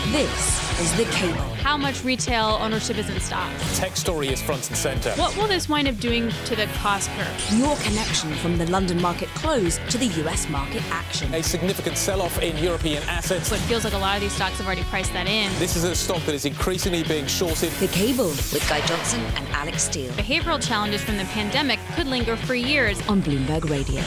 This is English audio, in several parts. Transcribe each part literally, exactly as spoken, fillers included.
This is The Cable. How much retail ownership is in stock? Tech story is front and centre. What will this wind up doing to the cost curve? Your connection from the London market close to the U S market action. A significant sell-off in European assets. So it feels like a lot of these stocks have already priced that in. This is a stock that is increasingly being shorted. The Cable with Guy Johnson and Alex Steele. Behavioural challenges from the pandemic could linger for years. On Bloomberg Radio.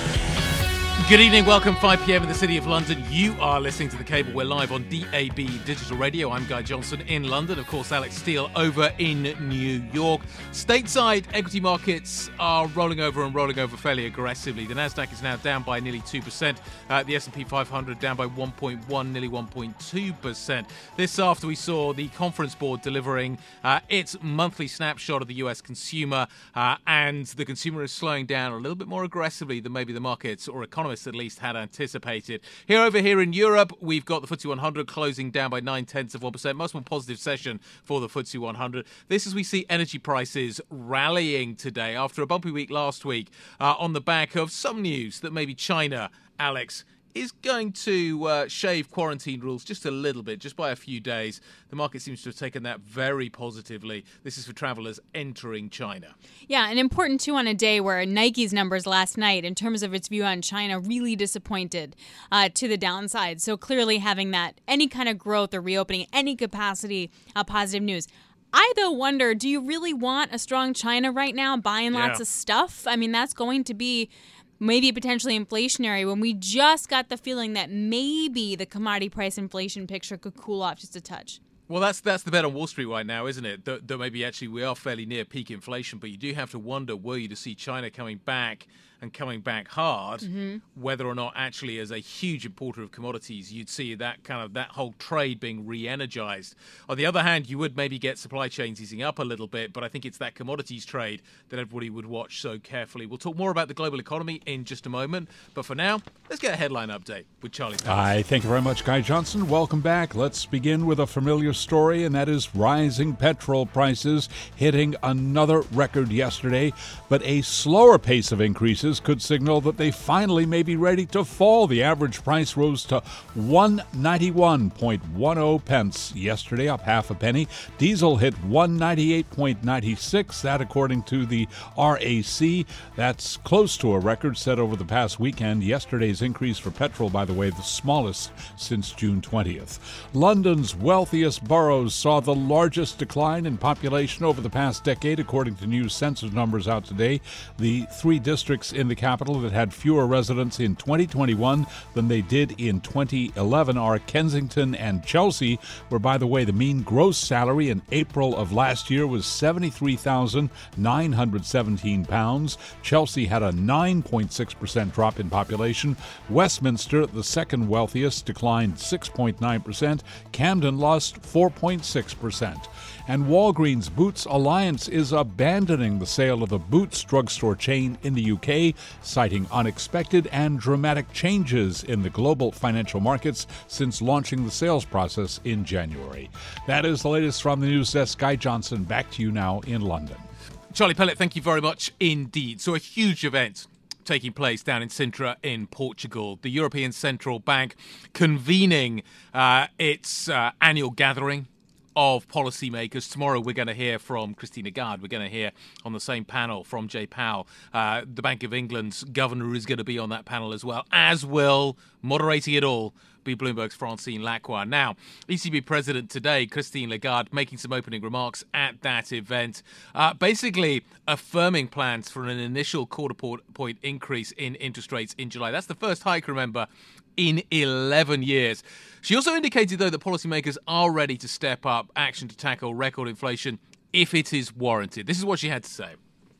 Good evening, welcome, five p.m. in the City of London. You are listening to The Cable. We're live on D A B Digital Radio. I'm Guy Johnson in London. Of course, Alex Steele over in New York. Stateside equity markets are rolling over and rolling over fairly aggressively. The Nasdaq is now down by nearly two percent. Uh, the S and P five hundred down by one point one, nearly one point two percent. This after we saw the Conference Board delivering uh, its monthly snapshot of the U S consumer, uh, and the consumer is slowing down a little bit more aggressively than maybe the markets or economists at least had anticipated. Here over here in Europe, we've got the F T S E one hundred closing down by nine tenths of one percent. Most more positive session for the F T S E one hundred. This as we see energy prices rallying today after a bumpy week last week uh, on the back of some news that maybe China, Alex, is going to uh, shave quarantine rules just a little bit, just by a few days. The market seems to have taken that very positively. This is for travellers entering China. Yeah, and important too on a day where Nike's numbers last night, in terms of its view on China, really disappointed uh, to the downside. So clearly having that, any kind of growth or reopening, any capacity, uh, positive news. I, though, wonder, do you really want a strong China right now, buying lots Yeah. of stuff? I mean, that's going to be maybe potentially inflationary when we just got the feeling that maybe the commodity price inflation picture could cool off just a touch. Well, that's that's the bet on Wall Street right now, isn't it? That, that maybe actually we are fairly near peak inflation, but you do have to wonder, were you to see China coming back and coming back hard, mm-hmm. whether or not actually as a huge importer of commodities, you'd see that kind of that whole trade being re-energized. On the other hand, you would maybe get supply chains easing up a little bit, but I think it's that commodities trade that everybody would watch so carefully. We'll talk more about the global economy in just a moment, but for now, let's get a headline update with Charlie Pence. Hi, thank you very much, Guy Johnson. Welcome back. Let's begin with a familiar story, and that is rising petrol prices hitting another record yesterday, but a slower pace of increases could signal that they finally may be ready to fall. The average price rose to one ninety-one point one zero pence yesterday, up half a penny. Diesel hit one ninety-eight point nine six, that according to the R A C. That's close to a record set over the past weekend. Yesterday's increase for petrol, by the way, the smallest since June twentieth. London's wealthiest boroughs saw the largest decline in population over the past decade, according to new census numbers out today. The three districts in the capital that had fewer residents in twenty twenty-one than they did in twenty eleven are Kensington and Chelsea, where, by the way, the mean gross salary in April of last year was seventy-three thousand nine hundred seventeen pounds. Chelsea had a nine point six percent drop in population. Westminster, the second wealthiest, declined six point nine percent. Camden lost four point six percent. And Walgreens Boots Alliance is abandoning the sale of the Boots drugstore chain in the U K, citing unexpected and dramatic changes in the global financial markets since launching the sales process in January. That is the latest from the news desk. Guy Johnson, back to you now in London. Charlie Pellet, thank you very much indeed. So a huge event taking place down in Sintra in Portugal. The European Central Bank convening uh, its uh, annual gathering of policymakers. Tomorrow we're going to hear from Christine Lagarde. We're going to hear on the same panel from Jay Powell. Uh, the Bank of England's governor is going to be on that panel as well, as will, moderating it all, be Bloomberg's Francine Lacqua. Now, E C B President today, Christine Lagarde, making some opening remarks at that event, uh, basically affirming plans for an initial quarter point increase in interest rates in July. That's the first hike, remember, in eleven years. She also indicated, though, that policymakers are ready to step up action to tackle record inflation if it is warranted. This is what she had to say.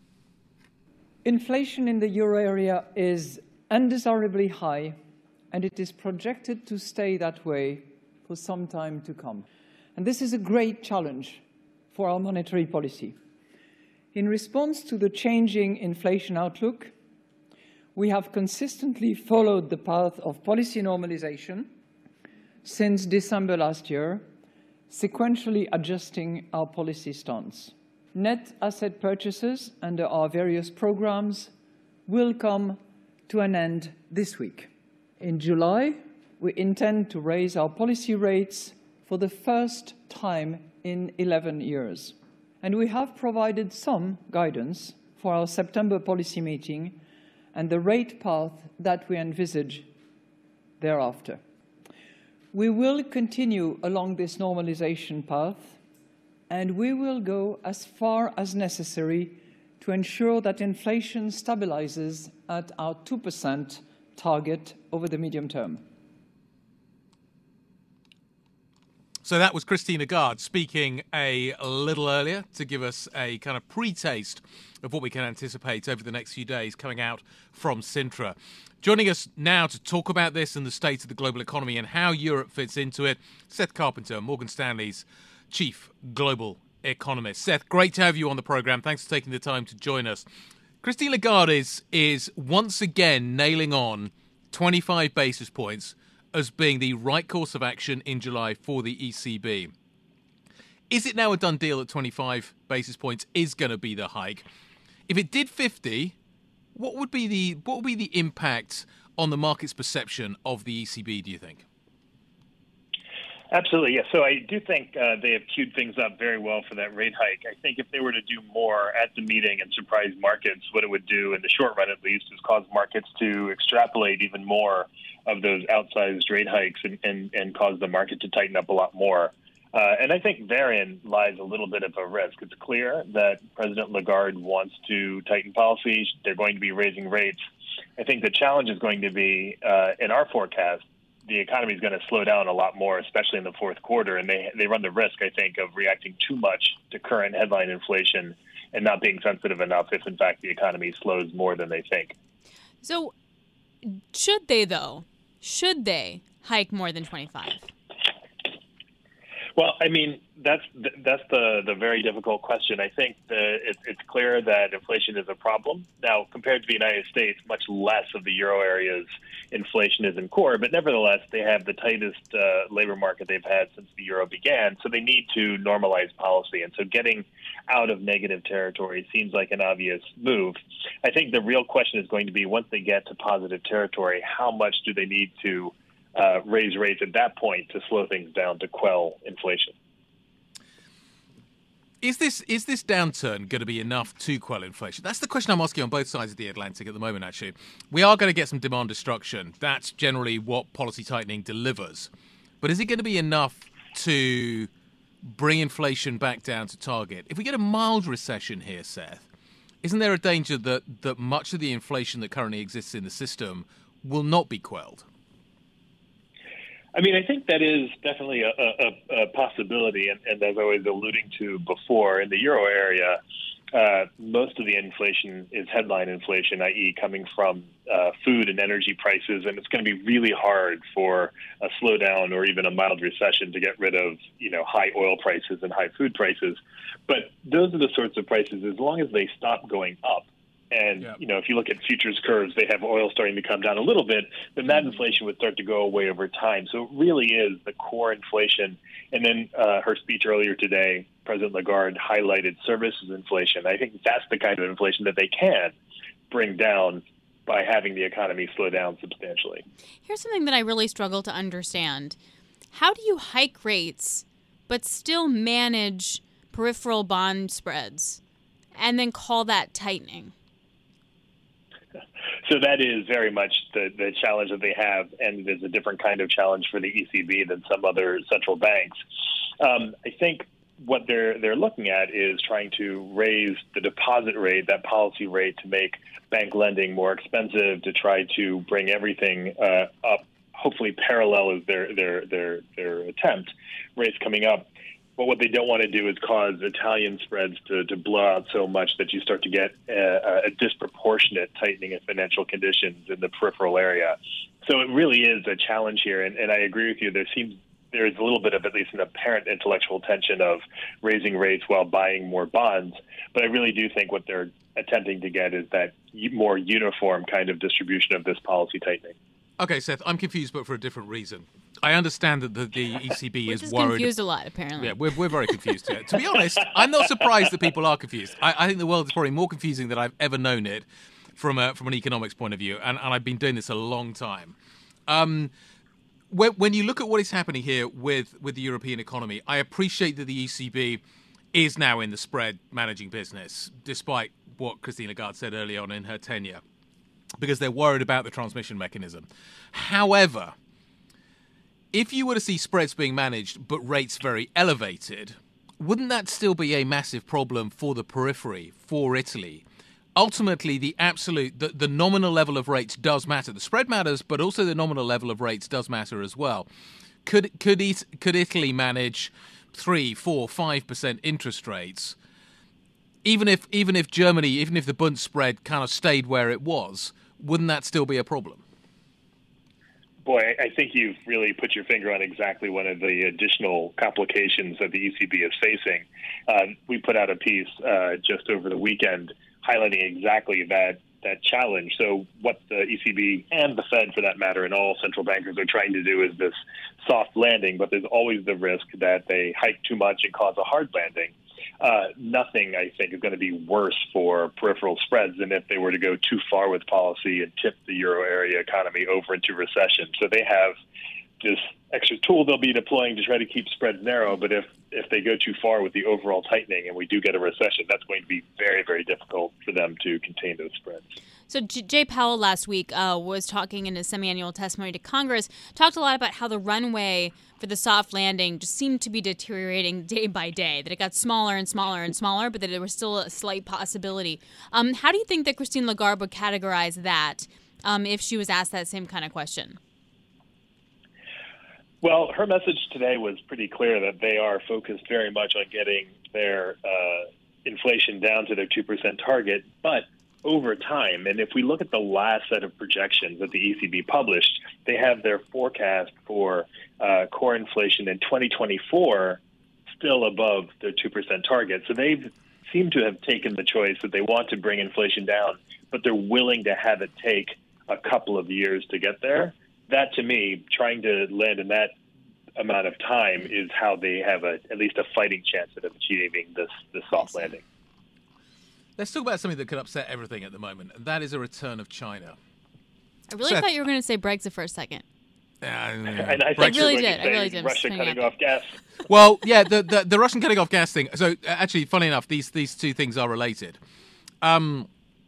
Inflation in the euro area is undesirably high, and it is projected to stay that way for some time to come. And this is a great challenge for our monetary policy. In response to the changing inflation outlook, we have consistently followed the path of policy normalization since December last year, sequentially adjusting our policy stance. Net asset purchases under our various programs will come to an end this week. In July, we intend to raise our policy rates for the first time in eleven years. And we have provided some guidance for our September policy meeting and the rate path that we envisage thereafter. We will continue along this normalization path, and we will go as far as necessary to ensure that inflation stabilizes at our two percent target over the medium term. So that was Christine Lagarde speaking a little earlier to give us a kind of pre-taste of what we can anticipate over the next few days coming out from Sintra. Joining us now to talk about this and the state of the global economy and how Europe fits into it, Seth Carpenter, Morgan Stanley's chief global economist. Seth, great to have you on the programme. Thanks for taking the time to join us. Christine Lagarde is, is once again nailing on twenty-five basis points as being the right course of action in July for the E C B. Is it now a done deal that twenty-five basis points is going to be the hike? If it did fifty, what would be the what would be the impact on the market's perception of the E C B, do you think? Absolutely, yes. So I do think uh, they have queued things up very well for that rate hike. I think if they were to do more at the meeting and surprise markets, what it would do in the short run at least is cause markets to extrapolate even more of those outsized rate hikes and, and, and cause the market to tighten up a lot more. Uh, and I think therein lies a little bit of a risk. It's clear that President Lagarde wants to tighten policy. They're going to be raising rates. I think the challenge is going to be, uh, in our forecast, the economy is going to slow down a lot more, especially in the fourth quarter. And they, they run the risk, I think, of reacting too much to current headline inflation and not being sensitive enough if, in fact, the economy slows more than they think. So should they, though? Should they hike more than twenty-five? Well, I mean, that's that's the, the very difficult question. I think the, it, it's clear that inflation is a problem. Now, compared to the United States, much less of the euro area's inflation is in core, but nevertheless, they have the tightest uh, labor market they've had since the euro began, so they need to normalize policy. And so getting out of negative territory seems like an obvious move. I think the real question is going to be, once they get to positive territory, how much do they need to Uh, raise rates at that point to slow things down to quell inflation? Is this is this downturn going to be enough to quell inflation? That's the question I'm asking on both sides of the Atlantic at the moment, actually. We are going to get some demand destruction. That's generally what policy tightening delivers. But is it going to be enough to bring inflation back down to target? If we get a mild recession here, Seth, isn't there a danger that, that much of the inflation that currently exists in the system will not be quelled? I mean, I think that is definitely a, a, a possibility, and, and as I was alluding to before, in the euro area, uh, most of the inflation is headline inflation, that is coming from uh, food and energy prices, and it's going to be really hard for a slowdown or even a mild recession to get rid of, you know, high oil prices and high food prices. But those are the sorts of prices, as long as they stop going up. And, yeah. you know, if you look at futures curves, they have oil starting to come down a little bit, then that inflation would start to go away over time. So it really is the core inflation. And then uh, her speech earlier today, President Lagarde highlighted services inflation. I think that's the kind of inflation that they can bring down by having the economy slow down substantially. Here's something that I really struggle to understand. How do you hike rates but still manage peripheral bond spreads and then call that tightening? So that is very much the, the challenge that they have, and it is a different kind of challenge for the E C B than some other central banks. Um, I think what they're they're looking at is trying to raise the deposit rate, that policy rate, to make bank lending more expensive, to try to bring everything uh, up, hopefully parallel is their their their their attempt, rates coming up. But what they don't want to do is cause Italian spreads to, to blow out so much that you start to get a, a disproportionate tightening of financial conditions in the peripheral area. So it really is a challenge here. And, and I agree with you. There seems there is a little bit of at least an apparent intellectual tension of raising rates while buying more bonds. But I really do think what they're attempting to get is that more uniform kind of distribution of this policy tightening. Okay, Seth, I'm confused, but for a different reason. I understand that the, the E C B We're is just worried. confused a lot, apparently. Yeah, we're, we're very confused here. To be honest, I'm not surprised that people are confused. I, I think the world is probably more confusing than I've ever known it from a, from an economics point of view, and, and I've been doing this a long time. Um, when, when you look at what is happening here with, with the European economy, I appreciate that the E C B is now in the spread managing business, despite what Christine Lagarde said early on in her tenure, because they're worried about the transmission mechanism. However, if you were to see spreads being managed but rates very elevated, wouldn't that still be a massive problem for the periphery, for Italy? Ultimately, the absolute, the, the nominal level of rates does matter. The spread matters, but also the nominal level of rates does matter as well. Could could it, could Italy manage three, four, five percent interest rates, even if even if Germany, even if the Bund spread kind of stayed where it was? Wouldn't that still be a problem? Boy, I think you've really put your finger on exactly one of the additional complications that the E C B is facing. Um, we put out a piece uh, just over the weekend highlighting exactly that that challenge. So what the E C B and the Fed, for that matter, and all central bankers are trying to do is this soft landing, but there's always the risk that they hike too much and cause a hard landing. Uh, nothing, I think, is going to be worse for peripheral spreads than if they were to go too far with policy and tip the euro area economy over into recession. So they have this extra tool they'll be deploying to try to keep spreads narrow. But if, if they go too far with the overall tightening and we do get a recession, that's going to be very, very difficult for them to contain those spreads. So Jay Powell last week uh, was talking in a semi-annual testimony to Congress, talked a lot about how the runway for the soft landing just seemed to be deteriorating day by day, that it got smaller and smaller and smaller, but that there was still a slight possibility. Um, how do you think that Christine Lagarde would categorize that um, if she was asked that same kind of question? Well, her message today was pretty clear that they are focused very much on getting their uh, inflation down to their two percent target, but over time, and if we look at the last set of projections that the E C B published, they have their forecast for uh, core inflation in twenty twenty-four still above their two percent target. So they seem to have taken the choice that they want to bring inflation down, but they're willing to have it take a couple of years to get there. That, to me, trying to land in that amount of time is how they have a, at least a fighting chance of achieving this, this soft landing. Let's talk about something that could upset everything at the moment, and that is a return of China. I really Seth. thought you were going to say Brexit for a second. Uh, And I, I really did. I really did. Russia cutting off gas. Well, yeah, the, the the Russian cutting off gas thing. So, uh, actually, funny enough, these these two things are related. Um,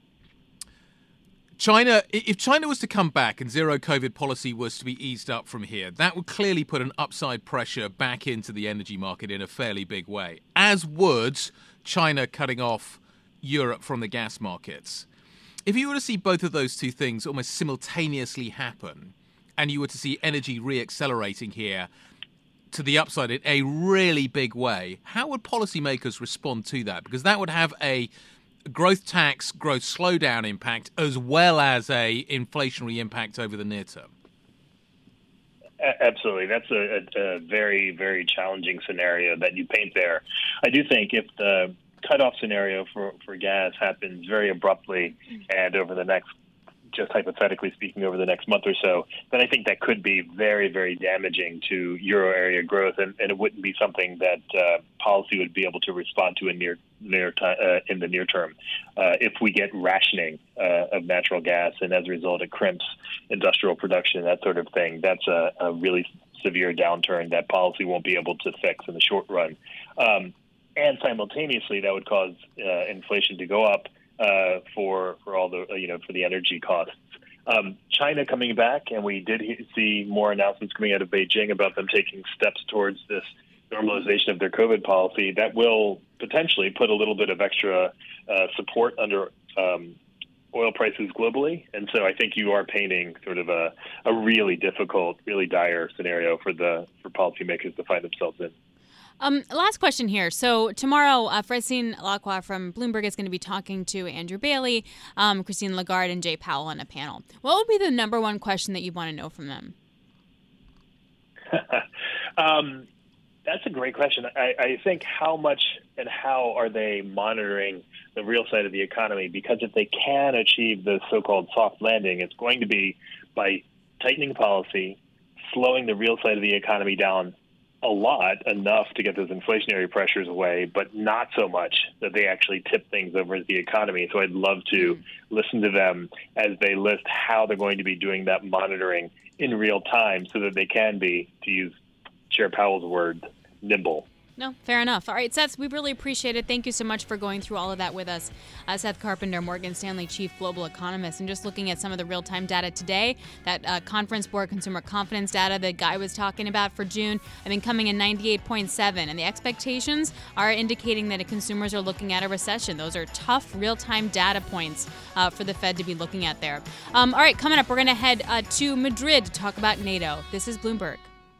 China, if China was to come back and zero COVID policy was to be eased up from here, that would clearly put an upside pressure back into the energy market in a fairly big way, as would China cutting off Europe from the gas markets. If you were to see both of those two things almost simultaneously happen, and you were to see energy re-accelerating here to the upside in a really big way, how would policymakers respond to that? Because that would have a growth tax, growth slowdown impact, as well as a inflationary impact over the near term. Absolutely. That's a, a, a very, very challenging scenario that you paint there. I do think if the cutoff scenario for, for gas happens very abruptly and over the next, just hypothetically speaking, over the next month or so, then I think that could be very, very damaging to euro area growth, and, and it wouldn't be something that uh, policy would be able to respond to in near, near time, uh, in the near term. Uh, if we get rationing uh, of natural gas, and as a result it crimps industrial production, that sort of thing, that's a, a really severe downturn that policy won't be able to fix in the short run. Um, and simultaneously, that would cause uh, inflation to go up. Uh, for for all the you know for the energy costs, um, China coming back, and we did he- see more announcements coming out of Beijing about them taking steps towards this normalization of their COVID policy. That will potentially put a little bit of extra uh, support under um, oil prices globally, and so I think you are painting sort of a, a really difficult, really dire scenario for the for policymakers to find themselves in. Um, last question here. So tomorrow, uh, Francine Lacqua from Bloomberg is going to be talking to Andrew Bailey, um, Christine Lagarde, and Jay Powell on a panel. What would be the number one question that you want to know from them? um, that's a great question. I, I think how much and how are they monitoring the real side of the economy? Because if they can achieve the so-called soft landing, it's going to be by tightening policy, slowing the real side of the economy down a lot, enough to get those inflationary pressures away, but not so much that they actually tip things over into the economy. So I'd love to listen to them as they list how they're going to be doing that monitoring in real time so that they can be, to use Chair Powell's word, nimble. No, fair enough. All right, Seth, we really appreciate it. Thank you so much for going through all of that with us. Uh, Seth Carpenter, Morgan Stanley Chief Global Economist, and just looking at some of the real-time data today, that uh, Conference Board Consumer Confidence data that Guy was talking about for June, I mean, coming in ninety-eight point seven, and the expectations are indicating that consumers are looking at a recession. Those are tough real-time data points uh, for the Fed to be looking at there. Um, all right, coming up, we're going to head uh, to Madrid to talk about NATO. This is Bloomberg.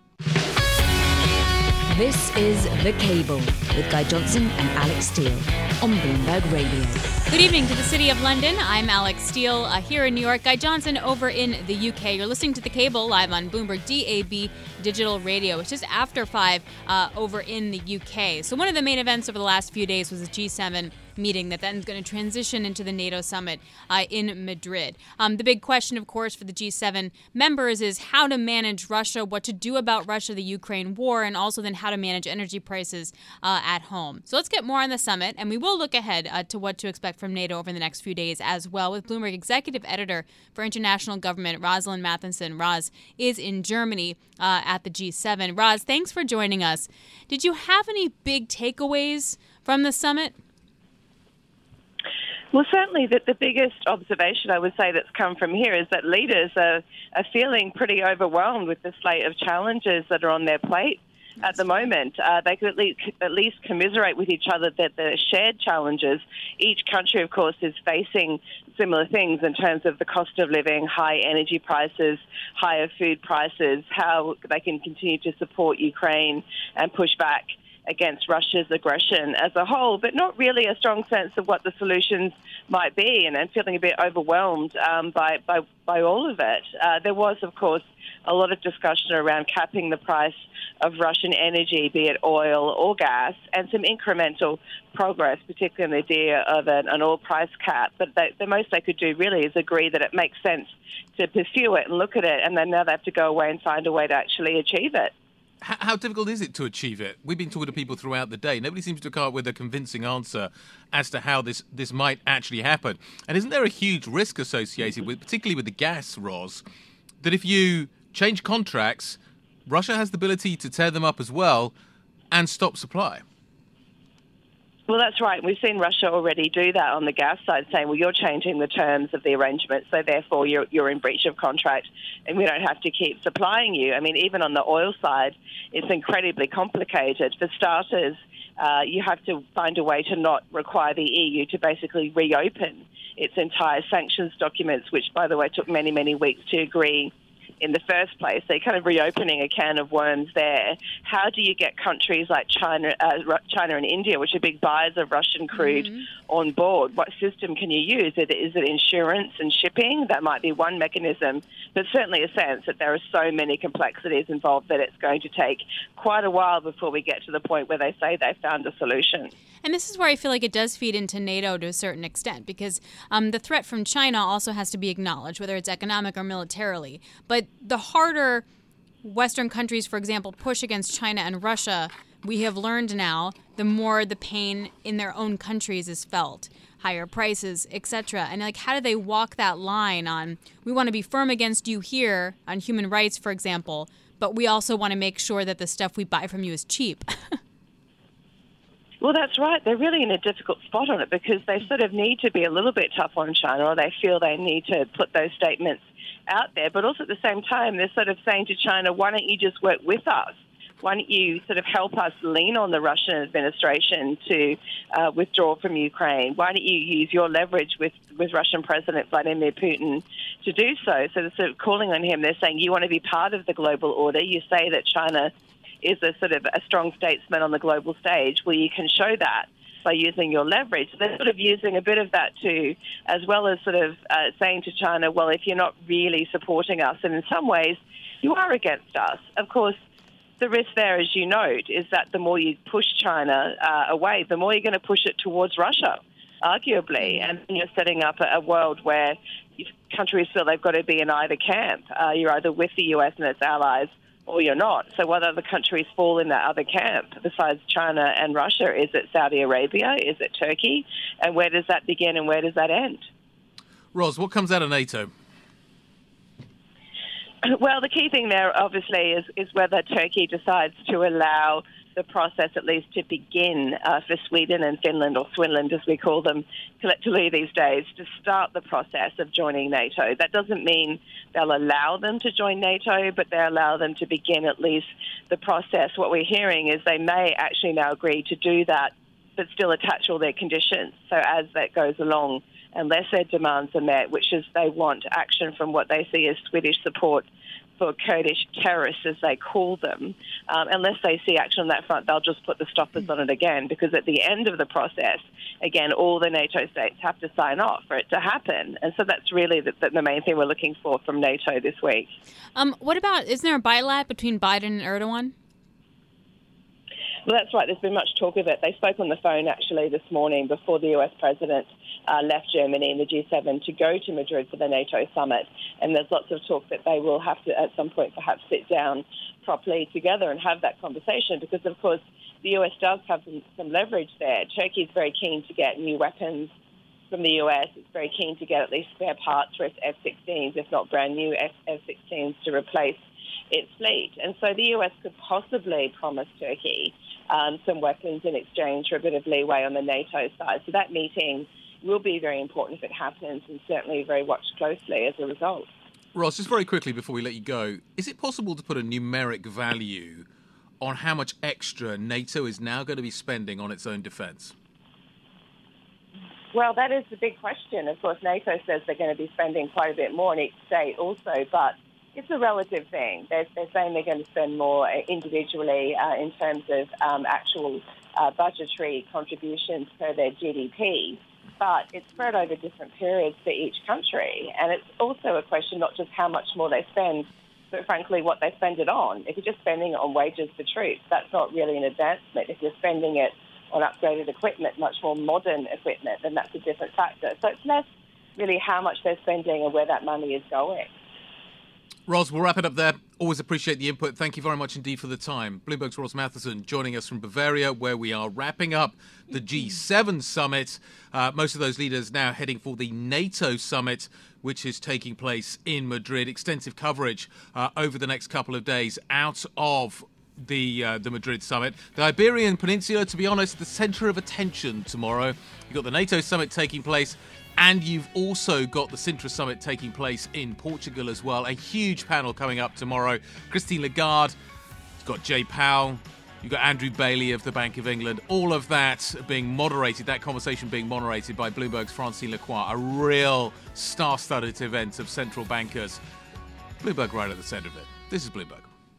This is The Cable with Guy Johnson and Alex Steele on Bloomberg Radio. Good evening to the City of London. I'm Alex Steele uh, here in New York. Guy Johnson over in the U K. You're listening to The Cable live on Bloomberg D A B Digital Radio. It's just after five uh, over in the U K. So one of the main events over the last few days was a G seven meeting that then is going to transition into the NATO summit uh, in Madrid. Um, the big question, of course, for the G seven members is how to manage Russia, what to do about Russia, the Ukraine war, and also then how to manage energy prices uh, at home. So let's get more on the summit, and we will look ahead uh, to what to expect from NATO over the next few days as well with Bloomberg Executive Editor for International Government, Rosalind Matheson. Roz is in Germany uh, at the G seven. Roz, thanks for joining us. Did you have any big takeaways from the summit? Well, certainly the, the biggest observation I would say that's come from here is that leaders are, are feeling pretty overwhelmed with the slate of challenges that are on their plate at the moment. Uh, they could at least, at least commiserate with each other that the shared challenges. Each country, of course, is facing similar things in terms of the cost of living, high energy prices, higher food prices, how they can continue to support Ukraine and push back against Russia's aggression as a whole, but not really a strong sense of what the solutions might be, and, and feeling a bit overwhelmed um, by, by by all of it. Uh, there was, of course, a lot of discussion around capping the price of Russian energy, be it oil or gas, and some incremental progress, particularly in the idea of an, an oil price cap. But they, the most they could do really is agree that it makes sense to pursue it and look at it, and then now they have to go away and find a way to actually achieve it. How difficult is it to achieve it? We've been talking to people throughout the day. Nobody seems to come up with a convincing answer as to how this, this might actually happen. And isn't there a huge risk associated with, particularly with the gas, Roz, that if you change contracts, Russia has the ability to tear them up as well and stop supply? Well, that's right. We've seen Russia already do that on the gas side, saying, well, you're changing the terms of the arrangement, so therefore you're, you're in breach of contract and we don't have to keep supplying you. I mean, even on the oil side, it's incredibly complicated. For starters, uh, you have to find a way to not require the E U to basically reopen its entire sanctions documents, which, by the way, took many, many weeks to agree in the first place. They're kind of reopening a can of worms there. How do you get countries like China, uh, China and India, which are big buyers of Russian crude, mm-hmm. on board? What system can you use? Is it, is it insurance and shipping? That might be one mechanism, but certainly a sense that there are so many complexities involved that it's going to take quite a while before we get to the point where they say they found a solution. And this is where I feel like it does feed into NATO to a certain extent, because um, the threat from China also has to be acknowledged, whether it's economic or militarily. But the harder Western countries, for example, push against China and Russia, we have learned now, the more the pain in their own countries is felt. Higher prices, et cetera. And like, how do they walk that line on, we want to be firm against you here on human rights, for example, but we also want to make sure that the stuff we buy from you is cheap? Well, that's right. They're really in a difficult spot on it because they sort of need to be a little bit tough on China, or they feel they need to put those statements out there. But also at the same time, they're sort of saying to China, why don't you just work with us? Why don't you sort of help us lean on the Russian administration to uh, withdraw from Ukraine? Why don't you use your leverage with, with Russian President Vladimir Putin to do so? So they're sort of calling on him. They're saying, you want to be part of the global order. You say that China is a sort of a strong statesman on the global stage. Well, you can show that by using your leverage. So they're sort of using a bit of that too, as well as sort of uh, saying to China, well, if you're not really supporting us, and in some ways you are against us. Of course, the risk there, as you note, is that the more you push China uh, away, the more you're going to push it towards Russia, arguably. And you're setting up a, a world where countries feel they've got to be in either camp. Uh, you're either with the U S and its allies, or you're not. So what other countries fall in that other camp besides China and Russia? Is it Saudi Arabia? Is it Turkey? And where does that begin and where does that end? Ros, what comes out of NATO? Well, the key thing there, obviously, is, is whether Turkey decides to allow the process at least to begin uh, for Sweden and Finland, or Swinland as we call them collectively these days, to start the process of joining NATO. That doesn't mean they'll allow them to join NATO, but they allow them to begin at least the process. What we're hearing is they may actually now agree to do that, but still attach all their conditions. So as that goes along, unless their demands are met, which is they want action from what they see as Swedish support for Kurdish terrorists, as they call them, um, unless they see action on that front, they'll just put the stoppers on it again, because at the end of the process, again, all the NATO states have to sign off for it to happen. And so that's really the, the main thing we're looking for from NATO this week. Um, what about, isn't there a bilat between Biden and Erdogan? Well, that's right. There's been much talk of it. They spoke on the phone, actually, this morning before the U S president uh, left Germany and the G seven to go to Madrid for the NATO summit. And there's lots of talk that they will have to, at some point, perhaps sit down properly together and have that conversation because, of course, the U S does have some, some leverage there. Turkey is very keen to get new weapons from the U S. It's very keen to get at least spare parts for its F sixteens, if not brand new F sixteens, to replace its fleet. And so the U S could possibly promise Turkey um, some weapons in exchange for a bit of leeway on the NATO side. So that meeting will be very important if it happens, and certainly very watched closely as a result. Ros, just very quickly before we let you go, is it possible to put a numeric value on how much extra NATO is now going to be spending on its own defence? Well, that is the big question. Of course, NATO says they're going to be spending quite a bit more in each state also, but it's a relative thing. They're, they're saying they're going to spend more individually uh, in terms of um, actual uh, budgetary contributions per their G D P, but it's spread over different periods for each country. And it's also a question not just how much more they spend, but frankly what they spend it on. If you're just spending it on wages for troops, that's not really an advancement. If you're spending it on upgraded equipment, much more modern equipment, then that's a different factor. So it's less really how much they're spending and where that money is going. Ros, we'll wrap it up there. Always appreciate the input. Thank you very much indeed for the time. Bloomberg's Ros Matheson joining us from Bavaria, where we are wrapping up the G seven summit. Uh, most of those leaders now heading for the NATO summit, which is taking place in Madrid. Extensive coverage uh, over the next couple of days out of the uh, the Madrid summit. The Iberian Peninsula, to be honest, the centre of attention tomorrow. You've got the NATO summit taking place, and you've also got the Sintra Summit taking place in Portugal as well. A huge panel coming up tomorrow. Christine Lagarde, you've got Jay Powell, you've got Andrew Bailey of the Bank of England. All of that being moderated, that conversation being moderated by Bloomberg's Francine Lacroix. A real star-studded event of central bankers. Bloomberg right at the centre of it. This is Bloomberg.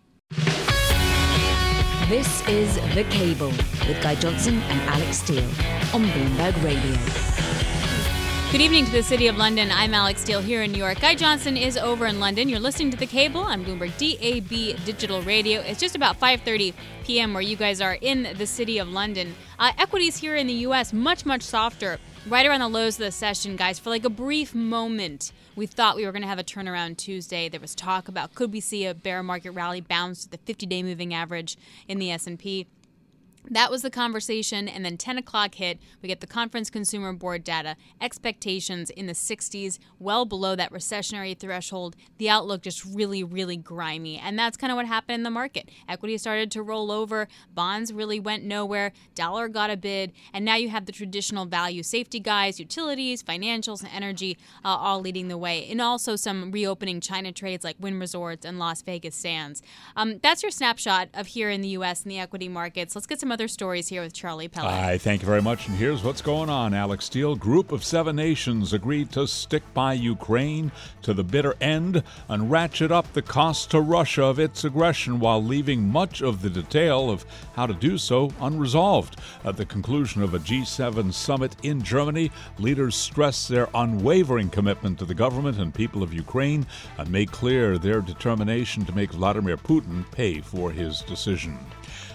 This is The Cable with Guy Johnson and Alex Steele on Bloomberg Radio. Good evening to the City of London. I'm Alex Steele here in New York. Guy Johnson is over in London. You're listening to The Cable on Bloomberg D A B Digital Radio. It's just about five thirty p.m. where you guys are in the City of London. Uh, equities here in the U S much, much softer. Right around the lows of the session, guys. For like a brief moment, we thought we were going to have a turnaround Tuesday. There was talk about could we see a bear market rally bounce to the fifty-day moving average in the S and P. That was the conversation, and then ten o'clock hit. We get the Conference Consumer Board data. Expectations in the sixties, well below that recessionary threshold. The outlook just really, really grimy, and that's kind of what happened in the market. Equity started to roll over. Bonds really went nowhere. Dollar got a bid, and now you have the traditional value safety guys, utilities, financials, and energy uh, all leading the way, and also some reopening China trades like Wynn Resorts and Las Vegas Sands. Um, that's your snapshot of here in the U S and the equity markets. Let's get some other stories here with Charlie Pellet. Hi, thank you very much. And here's what's going on. Alex Steele, Group of Seven Nations agreed to stick by Ukraine to the bitter end and ratchet up the cost to Russia of its aggression while leaving much of the detail of how to do so unresolved. At the conclusion of a G seven summit in Germany, leaders stressed their unwavering commitment to the government and people of Ukraine and made clear their determination to make Vladimir Putin pay for his decision.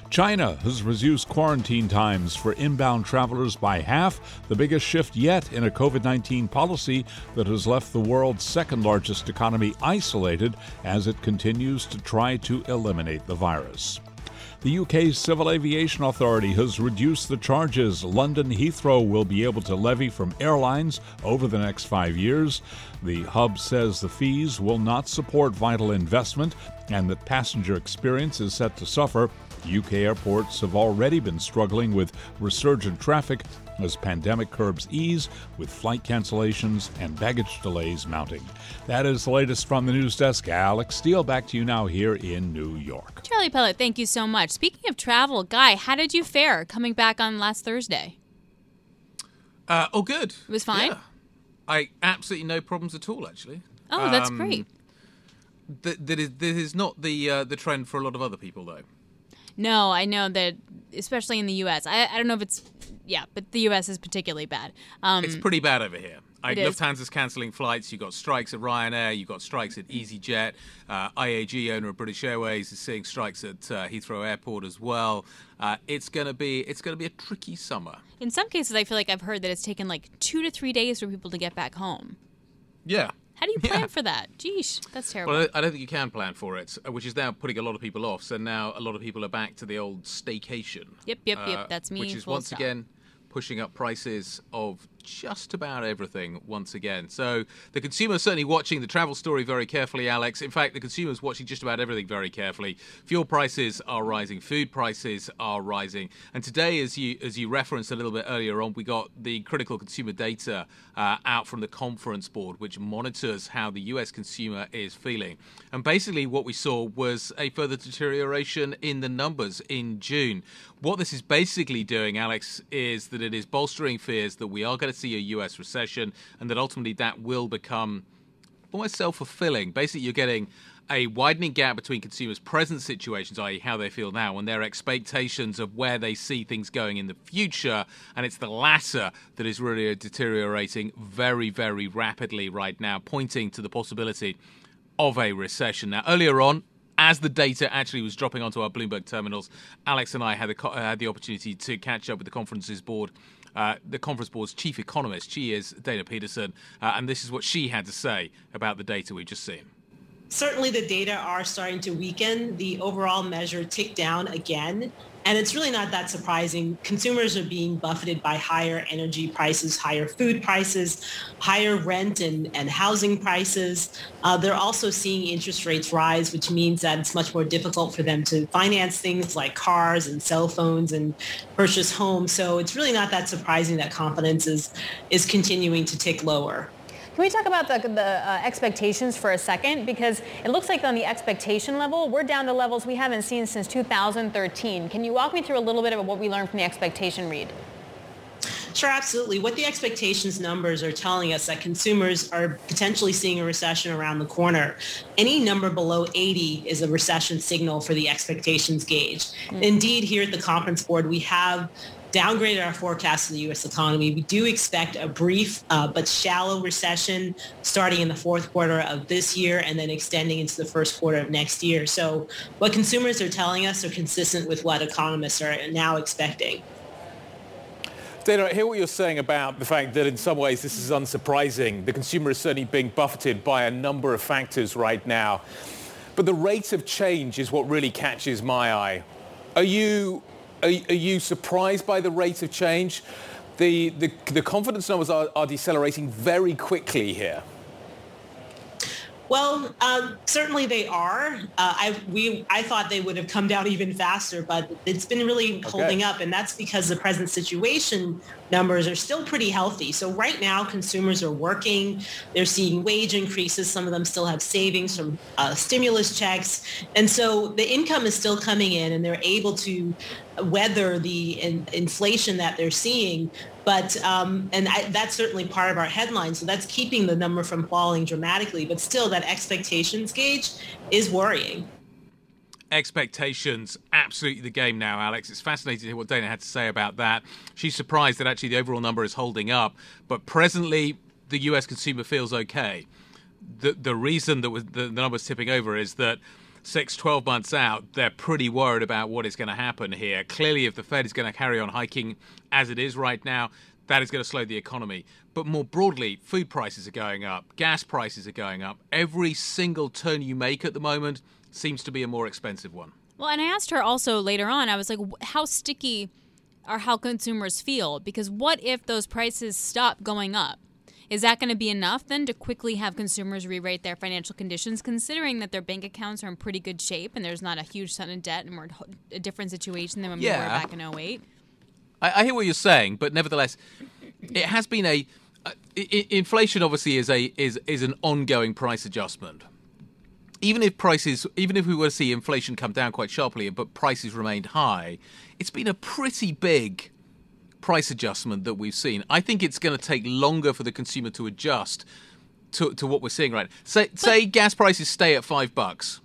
China has reduced quarantine times for inbound travelers by half, the biggest shift yet in a COVID nineteen policy that has left the world's second largest economy isolated as it continues to try to eliminate the virus. The U K's Civil Aviation Authority has reduced the charges London Heathrow will be able to levy from airlines over the next five years. The hub says the fees will not support vital investment and that passenger experience is set to suffer. U K airports have already been struggling with resurgent traffic as pandemic curbs ease, with flight cancellations and baggage delays mounting. That is the latest from the news desk. Alex Steele, back to you now here in New York. Charlie Pellet, thank you so much. Speaking of travel, Guy, how did you fare coming back on last Thursday? Uh, oh, good. It was fine? Yeah. I absolutely no problems at all, actually. Oh, that's um, great. That, that is, that is not the uh, the trend for a lot of other people, though. No, I know that, especially in the U S. I, I don't know if it's, yeah, but the U S is particularly bad. Um, it's pretty bad over here. I, It is. Lufthansa's cancelling flights. You've got strikes at Ryanair. You've got strikes at EasyJet. Uh, I A G, owner of British Airways, is seeing strikes at uh, Heathrow Airport as well. Uh, it's gonna be it's gonna be a tricky summer. In some cases, I feel like I've heard that it's taken like two to three days for people to get back home. Yeah. How do you plan Yeah. for that? Geesh, that's terrible. Well, I don't think you can plan for it, which is now putting a lot of people off. So now a lot of people are back to the old staycation. Yep, yep, yep. uh, That's me. Which is full once stop. again pushing up prices of just about everything once again. So the consumer is certainly watching the travel story very carefully, Alex. In fact, the consumer is watching just about everything very carefully. Fuel prices are rising, food prices are rising. And today, as you as you referenced a little bit earlier on, we got the critical consumer data uh, out from the Conference Board, which monitors how the U S consumer is feeling. And basically what we saw was a further deterioration in the numbers in June. What this is basically doing, Alex, is that it is bolstering fears that we are going to see a U S recession and that ultimately that will become almost self-fulfilling. Basically, you're getting a widening gap between consumers' present situations, that is how they feel now, and their expectations of where they see things going in the future. And it's the latter that is really deteriorating very, very rapidly right now, pointing to the possibility of a recession. Now, earlier on, as the data actually was dropping onto our Bloomberg terminals, Alex and I had the, had the opportunity to catch up with the Conferences Board, uh, the Conference Board's chief economist. She is Dana Peterson, uh, and this is what she had to say about the data we've just seen. Certainly the data are starting to weaken. The overall measure ticked down again. And it's really not that surprising. Consumers are being buffeted by higher energy prices, higher food prices, higher rent and, and housing prices. Uh, they're also seeing interest rates rise, which means that it's much more difficult for them to finance things like cars and cell phones and purchase homes. So it's really not that surprising that confidence is, is continuing to tick lower. Can we talk about the, the uh, expectations for a second? Because it looks like on the expectation level, we're down to levels we haven't seen since two thousand thirteen. Can you walk me through a little bit of what we learned from the expectation read? Sure, absolutely. What the expectations numbers are telling us that consumers are potentially seeing a recession around the corner. Any number below eighty is a recession signal for the expectations gauge. Mm-hmm. Indeed, here at the Conference Board, we have downgraded our forecast of the U S economy. We do expect a brief uh, but shallow recession starting in the fourth quarter of this year and then extending into the first quarter of next year. So what consumers are telling us are consistent with what economists are now expecting. Dana, I hear what you're saying about the fact that in some ways this is unsurprising. The consumer is certainly being buffeted by a number of factors right now. But the rate of change is what really catches my eye. Are you Are, are you surprised by the rate of change? The, the, the confidence numbers are, are decelerating very quickly here. Well, uh, certainly they are. Uh, I we I thought they would have come down even faster, but it's been really Okay. holding up, and that's because the present situation numbers are still pretty healthy. So right now, consumers are working. They're seeing wage increases. Some of them still have savings from uh, stimulus checks, and so the income is still coming in, and they're able to weather the in, inflation that they're seeing. But um, and I, that's certainly part of our headline. So that's keeping the number from falling dramatically. But still, that expectations gauge is worrying. Expectations, absolutely the game now, Alex. It's fascinating to hear what Dana had to say about that. She's surprised that actually the overall number is holding up. But presently, the U S consumer feels okay. The the reason that the, the number's tipping over is that six, twelve months out, they're pretty worried about what is going to happen here. Clearly, if the Fed is going to carry on hiking as it is right now, that is going to slow the economy. But more broadly, food prices are going up, gas prices are going up. Every single turn you make at the moment seems to be a more expensive one. Well, and I asked her also later on, I was like, how sticky are how consumers feel? Because what if those prices stop going up? Is that going to be enough then to quickly have consumers re-rate their financial conditions, considering that their bank accounts are in pretty good shape and there's not a huge ton of debt and we're in a different situation than when yeah. we were back in oh eight? I, I hear what you're saying, but nevertheless, it has been a uh, I- inflation. Obviously, is a is is an ongoing price adjustment. Even if prices, even if we were to see inflation come down quite sharply, but prices remained high, it's been a pretty big price adjustment that we've seen. I think it's going to take longer for the consumer to adjust to to what we're seeing right now. Say but, say gas prices stay at five bucks,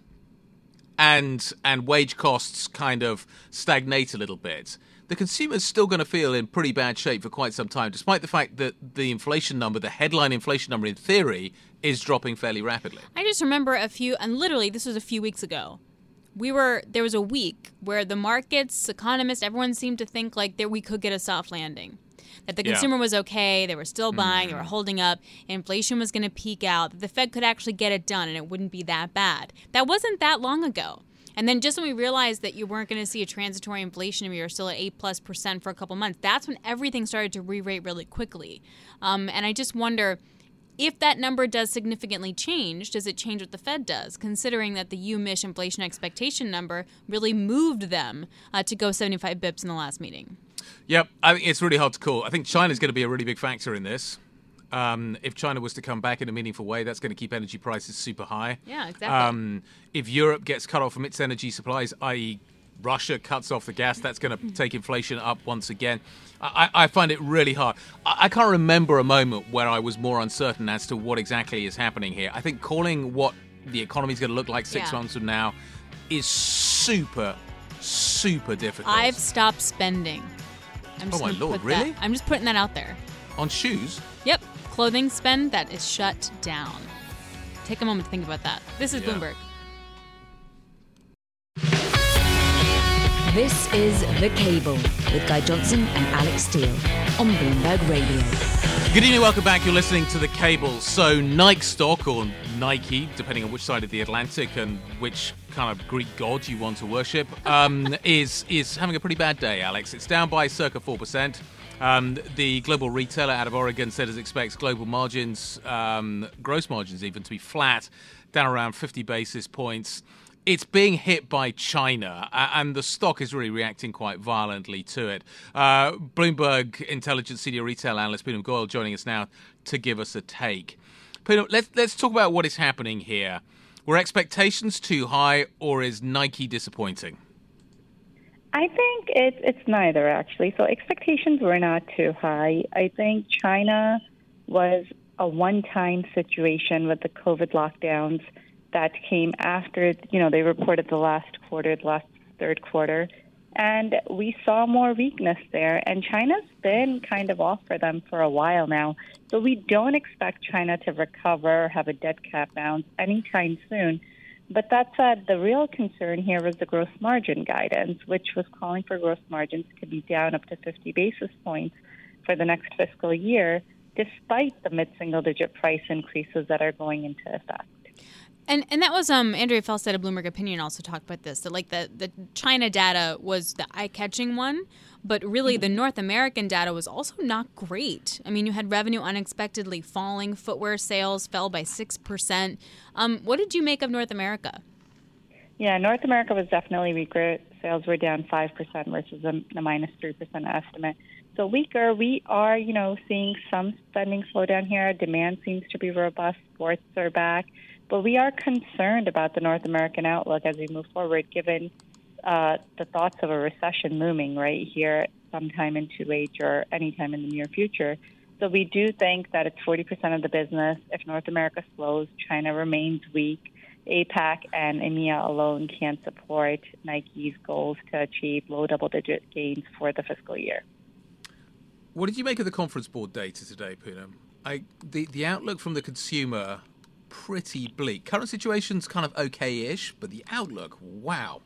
and and wage costs kind of stagnate a little bit. The consumer's still going to feel in pretty bad shape for quite some time, despite the fact that the inflation number, the headline inflation number in theory, is dropping fairly rapidly. I just remember a few, and literally this was a few weeks ago, we were there was a week where the markets, economists, everyone seemed to think like that we could get a soft landing, that the consumer yeah. was okay, they were still buying, mm-hmm. they were holding up, inflation was going to peak out, that the Fed could actually get it done and it wouldn't be that bad. That wasn't that long ago. And then just when we realized that you weren't going to see a transitory inflation and we were still at eight plus percent for a couple months, that's when everything started to re-rate really quickly. Um, and I just wonder, if that number does significantly change, does it change what the Fed does, considering that the U M I S inflation expectation number really moved them uh, to go seventy-five bips in the last meeting? Yep, I think it's really hard to call. I think China's going to be a really big factor in this. Um, if China was to come back in a meaningful way, that's going to keep energy prices super high. Yeah, exactly. Um, if Europe gets cut off from its energy supplies, that is. Russia cuts off the gas, that's going to take inflation up once again. I, I find it really hard. I, I can't remember a moment where I was more uncertain as to what exactly is happening here. I think calling what the economy is going to look like six yeah. months from now is super, super difficult. I've stopped spending. I'm just oh, my Lord, really? That, I'm just putting that out there. On shoes? Yep. Clothing spend, that is shut down. Take a moment to think about that. This is yeah. Bloomberg. This is The Cable with Guy Johnson and Alex Steele on Bloomberg Radio. Good evening, welcome back. You're listening to The Cable. So Nike stock, or Nike, depending on which side of the Atlantic and which kind of Greek god you want to worship, um, is is having a pretty bad day, Alex. It's down by circa four percent. Um, the global retailer out of Oregon said it expects global margins, um, gross margins even, to be flat, down around fifty basis points. It's being hit by China, and the stock is really reacting quite violently to it. Uh, Bloomberg Intelligence Senior Retail Analyst Poonam Goyal joining us now to give us a take. Poonam, let's, let's talk about what is happening here. Were expectations too high, or is Nike disappointing? I think it's it's neither, actually. So expectations were not too high. I think China was a one-time situation with the COVID lockdowns that came after, you know, they reported the last quarter, the last third quarter, and we saw more weakness there. And China's been kind of off for them for a while now. So we don't expect China to recover, have a dead cat bounce anytime soon. But that said, the real concern here was the gross margin guidance, which was calling for gross margins to be down up to fifty basis points for the next fiscal year, despite the mid-single-digit price increases that are going into effect. And and that was um Andrea Felstead of Bloomberg Opinion also talked about this, that like the, the China data was the eye-catching one, but really the North American data was also not great. I mean, you had revenue unexpectedly falling, footwear sales fell by six percent. Um, what did you make of North America? Yeah, North America was definitely weaker. Sales were down five percent versus a, a minus three percent estimate. So weaker. We are, you know, seeing some spending slowdown here. Demand seems to be robust. Sports are back. But we are concerned about the North American outlook as we move forward, given uh, the thoughts of a recession looming right here sometime in two H or anytime in the near future. So we do think that it's forty percent of the business. If North America slows, China remains weak. APAC and EMEA alone can support Nike's goals to achieve low double-digit gains for the fiscal year. What did you make of the conference board data today, Poonam? I, the, the outlook from the consumer pretty bleak. Current situation's kind of okay-ish, but the outlook, wow.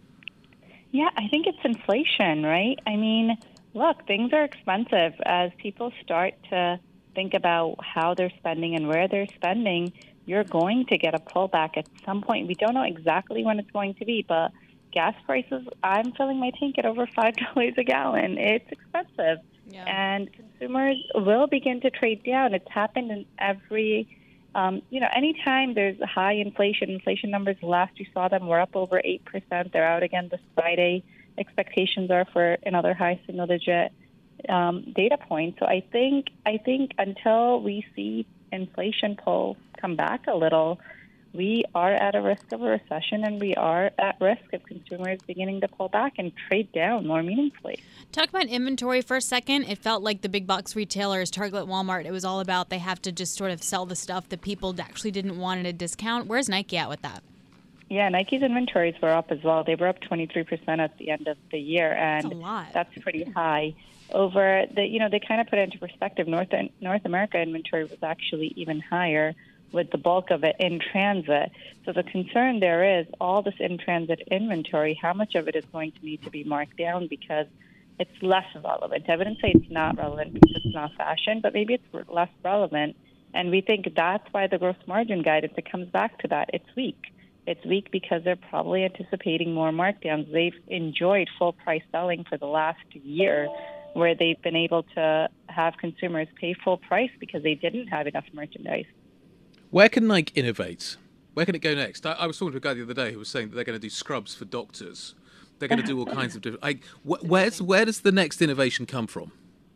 Yeah, I think it's inflation, right? I mean, look, things are expensive. As people start to think about how they're spending and where they're spending, you're going to get a pullback at some point. We don't know exactly when it's going to be, but gas prices, I'm filling my tank at over five dollars a gallon. It's expensive. Yeah. And consumers will begin to trade down. It's happened in every, um, you know, anytime there's a high inflation, inflation numbers, the last you saw them were up over eight percent. They're out again this Friday. Expectations are for another high single-digit um, data point. So I think, I think until we see inflation pull come back a little, we are at a risk of a recession, and we are at risk of consumers beginning to pull back and trade down more meaningfully. Talk about inventory for a second. It felt like the big box retailers, Target, Walmart, it was all about they have to just sort of sell the stuff that people actually didn't want at a discount. Where's Nike at with that? Yeah, Nike's inventories were up as well. They were up twenty-three percent at the end of the year, and that's a lot. That's pretty high. Over the, you know, they kind of put it into perspective. North North America inventory was actually even higher, with the bulk of it in transit. So the concern there is all this in-transit inventory, how much of it is going to need to be marked down because it's less relevant. I wouldn't say it's not relevant because it's not fashion, but maybe it's less relevant. And we think that's why the gross margin guidance, it comes back to that. It's weak. It's weak because they're probably anticipating more markdowns. They've enjoyed full price selling for the last year, where they've been able to have consumers pay full price because they didn't have enough merchandise. Where can Nike innovate? Where can it go next? I, I was talking to a guy the other day who was saying that they're going to do scrubs for doctors. They're going to do all kinds of different... I, wh- where's, where does the next innovation come from?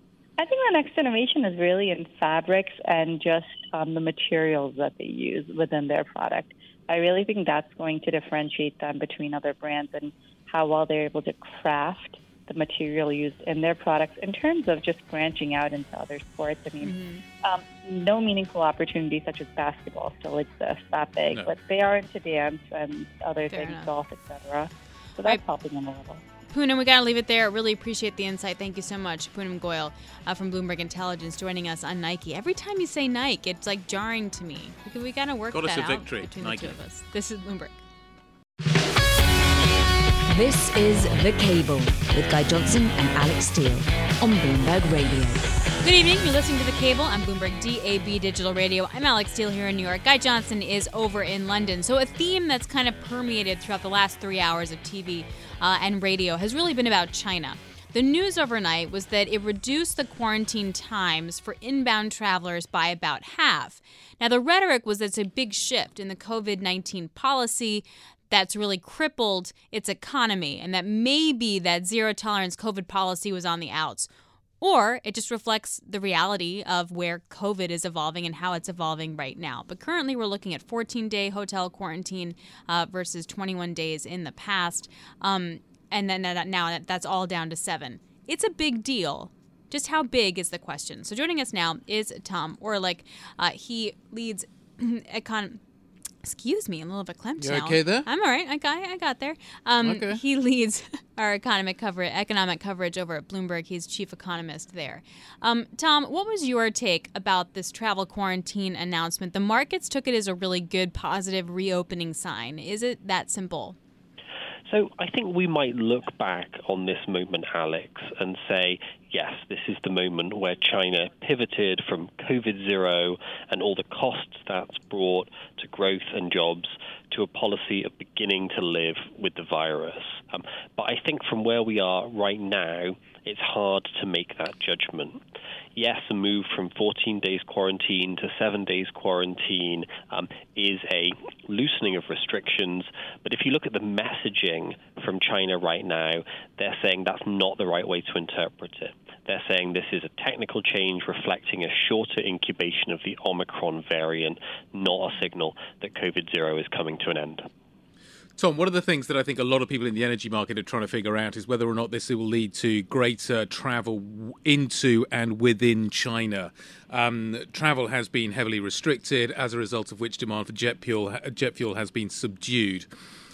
I think the next innovation is really in fabrics and just um, the materials that they use within their product. I really think that's going to differentiate them between other brands and how well they're able to craft the material used in their products in terms of just branching out into other sports. I mean, mm-hmm. um, no meaningful opportunities such as basketball still exist that big, no. but they are into dance and other Fair things, enough. golf, et cetera. So that's right. helping them a little. Poonam, we got to leave it there. Really appreciate the insight. Thank you so much. Poonam Goyal uh, from Bloomberg Intelligence joining us on Nike. Every time you say Nike, it's like jarring to me. We, we got to work got that us a out victory. between Nike. the two of us. This is Bloomberg. This is The Cable with Guy Johnson and Alex Steele on Bloomberg Radio. Good evening. You're listening to The Cable on Bloomberg D A B Digital Radio. I'm Alex Steele here in New York. Guy Johnson is over in London. So a theme that's kind of permeated throughout the last three hours of T V uh, and radio has really been about China. The news overnight was that it reduced the quarantine times for inbound travelers by about half. Now, the rhetoric was that it's a big shift in the covid nineteen policy that's really crippled its economy, and that maybe that zero-tolerance COVID policy was on the outs. Or it just reflects the reality of where COVID is evolving and how it's evolving right now. But currently we're looking at fourteen-day hotel quarantine uh, versus twenty-one days in the past. Um, and then that, now that's all down to seven. It's a big deal. Just how big is the question? So joining us now is Tom Orlik. Uh, he leads econ... Excuse me, I'm a little bit clamped You now. okay there? I'm all right. I got, I got there. Um, okay. He leads our economic coverage, economic coverage over at Bloomberg. He's chief economist there. Um, Tom, what was your take about this travel quarantine announcement? The markets took it as a really good, positive reopening sign. Is it that simple? So I think we might look back on this moment, Alex, and say, yes, this is the moment where China pivoted from COVID zero and all the costs that's brought to growth and jobs to a policy of beginning to live with the virus. Um, but I think from where we are right now, it's hard to make that judgment. Yes, a move from fourteen days quarantine to seven days quarantine um, is a loosening of restrictions. But if you look at the messaging from China right now, they're saying that's not the right way to interpret it. They're saying this is a technical change reflecting a shorter incubation of the Omicron variant, not a signal that COVID zero is coming to an end. Tom, one of the things that I think a lot of people in the energy market are trying to figure out is whether or not this will lead to greater travel into and within China. Um, travel has been heavily restricted, as a result of which demand for jet fuel, jet fuel has been subdued.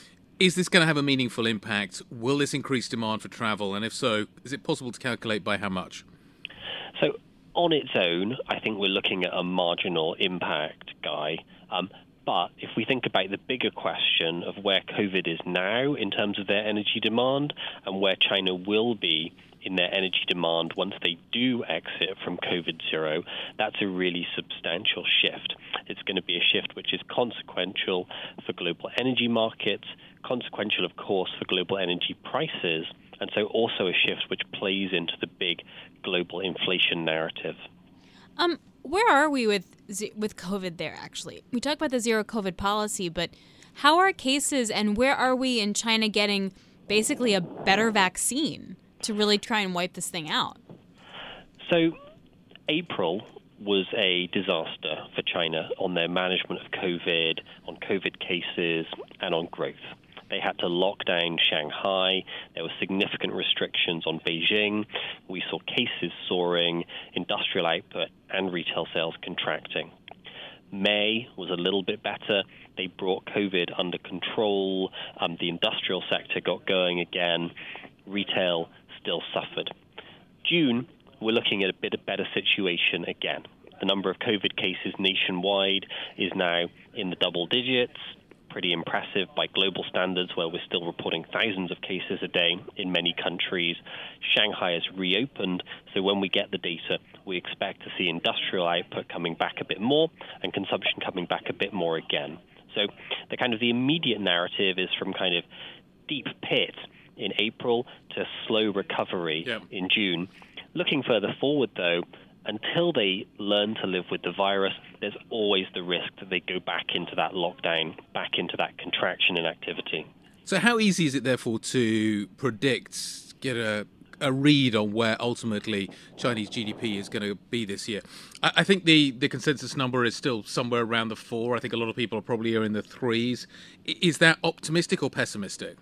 Is this going to have a meaningful impact? Will this increase demand for travel? And if so, is it possible to calculate by how much? So on its own, I think we're looking at a marginal impact, Guy. Um, But if we think about the bigger question of where COVID is now in terms of their energy demand and where China will be in their energy demand once they do exit from COVID zero, that's a really substantial shift. It's going to be a shift which is consequential for global energy markets, consequential, of course, for global energy prices, and so also a shift which plays into the big global inflation narrative. Um, where are we with with COVID there, actually? We talk about the zero COVID policy, but how are cases and where are we in China getting basically a better vaccine to really try and wipe this thing out? So April was a disaster for China on their management of COVID, on COVID cases, and on growth. They had to lock down Shanghai. There were significant restrictions on Beijing. We saw cases soaring, industrial output and retail sales contracting. May was a little bit better. They brought COVID under control. Um, the industrial sector got going again. Retail still suffered. June, we're looking at a bit of better situation again. The number of COVID cases nationwide is now in the double digits. Pretty impressive by global standards, where we're still reporting thousands of cases a day in many countries. Shanghai has reopened, so when we get the data, we expect to see industrial output coming back a bit more and consumption coming back a bit more again. So the kind of the immediate narrative is from kind of deep pit in April to slow recovery yeah. in June. Looking further forward, though, until they learn to live with the virus, there's always the risk that they go back into that lockdown, back into that contraction in activity. So how easy is it, therefore, to predict, get a, a read on where ultimately Chinese G D P is going to be this year? I, I think the, the consensus number is still somewhere around the four. I think a lot of people are probably are in the threes. Is that optimistic or pessimistic?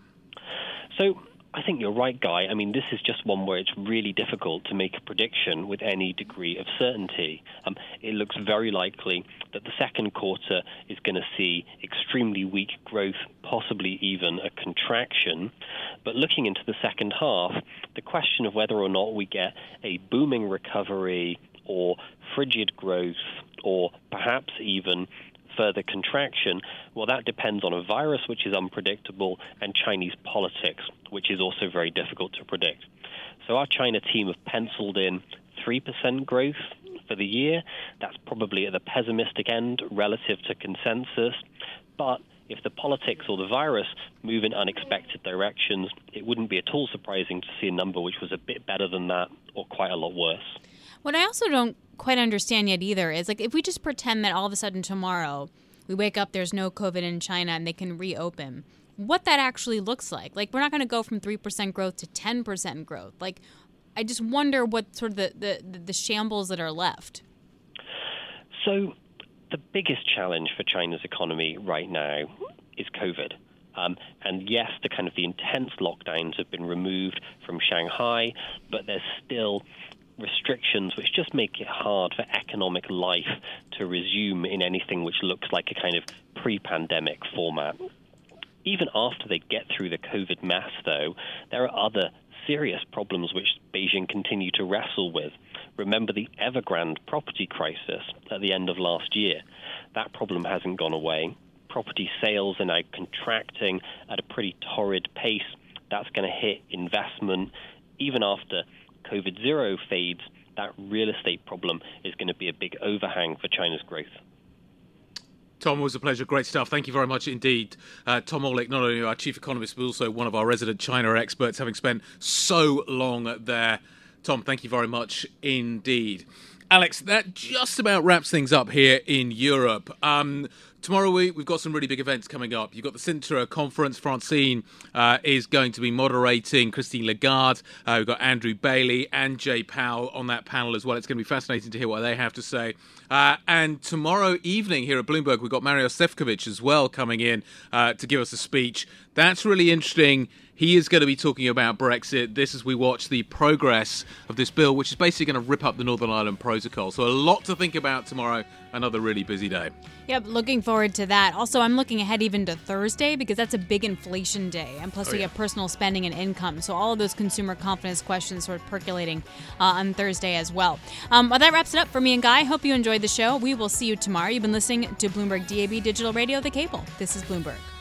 So I think you're right, Guy. I mean, this is just one where it's really difficult to make a prediction with any degree of certainty. Um, it looks very likely that the second quarter is going to see extremely weak growth, possibly even a contraction. But looking into the second half, the question of whether or not we get a booming recovery or frigid growth or perhaps even further contraction, well, that depends on a virus which is unpredictable and Chinese politics, which is also very difficult to predict. So our China team have penciled in three percent growth for the year. That's probably at the pessimistic end relative to consensus. But if the politics or the virus move in unexpected directions, it wouldn't be at all surprising to see a number which was a bit better than that or quite a lot worse. What I also don't quite understand yet either is, like, if we just pretend that all of a sudden tomorrow we wake up, there's no COVID in China and they can reopen, what that actually looks like. Like, we're not going to go from three percent growth to ten percent growth. Like, I just wonder what sort of the, the, the shambles that are left. So the biggest challenge for China's economy right now is COVID. Um, and yes, the kind of the intense lockdowns have been removed from Shanghai, but there's still restrictions which just make it hard for economic life to resume in anything which looks like a kind of pre-pandemic format. Even after they get through the COVID mess, though, there are other serious problems which Beijing continue to wrestle with. Remember the Evergrande property crisis at the end of last year. That problem hasn't gone away. Property sales are now contracting at a pretty torrid pace. That's going to hit investment. Even after COVID zero fades, that real estate problem is going to be a big overhang for China's growth. Tom, it was a pleasure. Great stuff. Thank you very much indeed. Uh, Tom Orlik, not only our chief economist, but also one of our resident China experts, having spent so long there. Tom, thank you very much indeed. Alex, that just about wraps things up here in Europe. Um, tomorrow we, we've got some really big events coming up. You've got the Sintra conference. Francine uh, is going to be moderating. Christine Lagarde. Uh, we've got Andrew Bailey and Jay Powell on that panel as well. It's going to be fascinating to hear what they have to say. Uh, and tomorrow evening here at Bloomberg, we've got Mario Sefcovic as well coming in uh, to give us a speech. That's really interesting. He is going to be talking about Brexit. This as we watch the progress of this bill, which is basically going to rip up the Northern Ireland Protocol. So a lot to think about tomorrow. Another really busy day. Yep, looking forward to that. Also, I'm looking ahead even to Thursday because that's a big inflation day. And plus, oh, we yeah. have personal spending and income. So all of those consumer confidence questions sort of percolating uh, on Thursday as well. Um, well, that wraps it up for me and Guy. Hope you enjoyed the show. We will see you tomorrow. You've been listening to Bloomberg D A B Digital Radio, the cable. This is Bloomberg.